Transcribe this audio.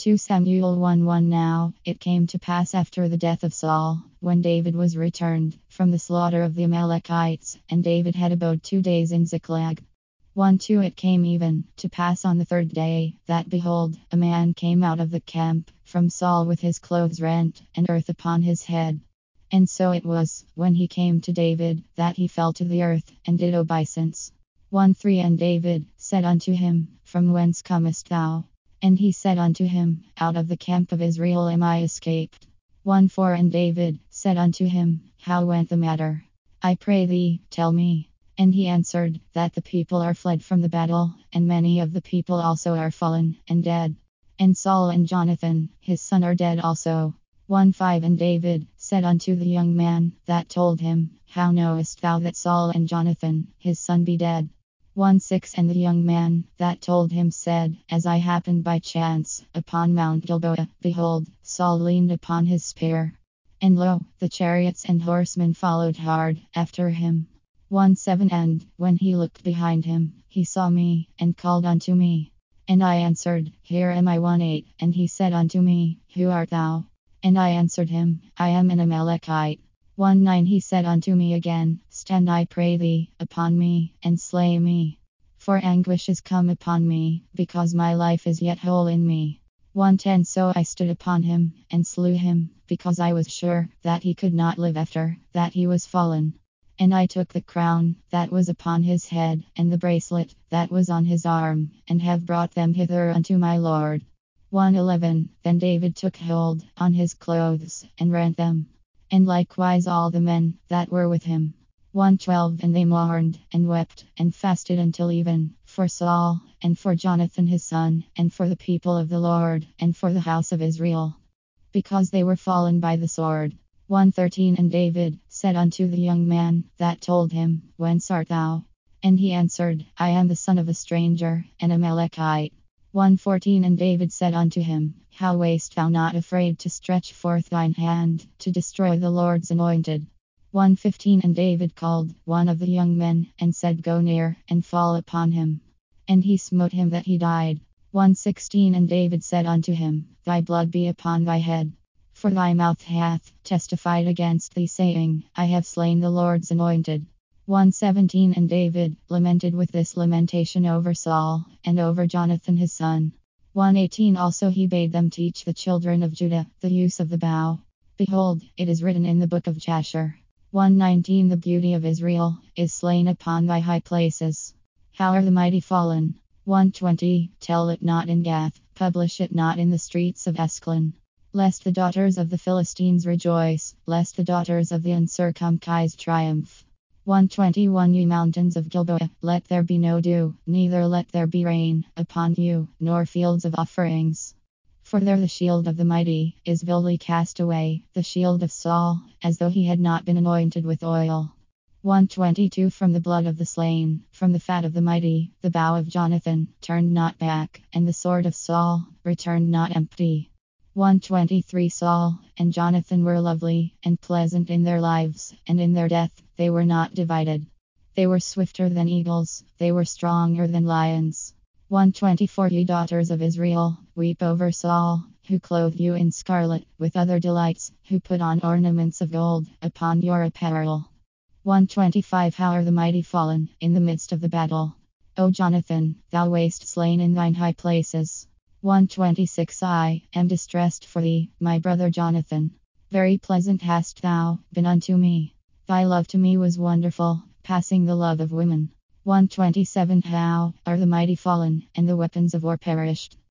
2 Samuel 1:1. Now it came to pass after the death of Saul, when David was returned from the slaughter of the Amalekites, and David had abode 2 days in Ziklag. 1:2. It came even to pass on the third day, that, behold, a man came out of the camp from Saul with his clothes rent, and earth upon his head. And so it was, when he came to David, that he fell to the earth, and did obeisance. 1:3. And David said unto him, From whence comest thou? And he said unto him, Out of the camp of Israel am I escaped. 1:4. And David said unto him, How went the matter? I pray thee, tell me. And he answered, That the people are fled from the battle, and many of the people also are fallen and dead. And Saul and Jonathan, his son, are dead also. 1:5. And David said unto the young man that told him, How knowest thou that Saul and Jonathan, his son, be dead? 1:6. And the young man that told him said, As I happened by chance upon Mount Gilboa, behold, Saul leaned upon his spear. And lo, the chariots and horsemen followed hard after him. 1:7. And when he looked behind him, he saw me, and called unto me. And I answered, Here am I. 1:8. And he said unto me, Who art thou? And I answered him, I am an Amalekite. 1:9. He said unto me again, Stand, I pray thee, upon me, and slay me. For anguish is come upon me, because my life is yet whole in me. 1:10. So I stood upon him, and slew him, because I was sure that he could not live after that he was fallen. And I took the crown that was upon his head, and the bracelet that was on his arm, and have brought them hither unto my Lord. 1:11. Then David took hold on his clothes, and rent them, and likewise all the men that were with him. 1:12. And they mourned, and wept, and fasted until even, for Saul, and for Jonathan his son, and for the people of the Lord, and for the house of Israel, because they were fallen by the sword. 1:13. And David said unto the young man that told him, Whence art thou? And he answered, I am the son of a stranger, an Amalekite. 1:14. And David said unto him, How wast thou not afraid to stretch forth thine hand to destroy the Lord's anointed? 1:15. And David called one of the young men, and said, Go near, and fall upon him. And he smote him that he died. 1:16. And David said unto him, Thy blood be upon thy head. For thy mouth hath testified against thee, saying, I have slain the Lord's anointed. 1:17. And David lamented with this lamentation over Saul, and over Jonathan his son. 1:18. Also he bade them teach the children of Judah the use of the bow. Behold, it is written in the book of Jasher. 1:19. The beauty of Israel is slain upon thy high places. How are the mighty fallen? 1:20. Tell it not in Gath, publish it not in the streets of Ascalon. Lest the daughters of the Philistines rejoice, lest the daughters of the uncircumcised triumph. 1:21. Ye mountains of Gilboa, let there be no dew, neither let there be rain upon you, nor fields of offerings. For there the shield of the mighty is vilely cast away, the shield of Saul, as though he had not been anointed with oil. 1:22. From the blood of the slain, from the fat of the mighty, the bow of Jonathan turned not back, and the sword of Saul returned not empty. 1:23. Saul and Jonathan were lovely and pleasant in their lives, and in their death they were not divided. They were swifter than eagles, they were stronger than lions. 1:24. Ye daughters of Israel, weep over Saul, who clothed you in scarlet, with other delights, who put on ornaments of gold upon your apparel. 1:25. How are the mighty fallen in the midst of the battle? O Jonathan, thou wast slain in thine high places. 1:26. I am distressed for thee, my brother Jonathan. Very pleasant hast thou been unto me. Thy love to me was wonderful, passing the love of women. 1:27. How are the mighty fallen, and the weapons of war perished?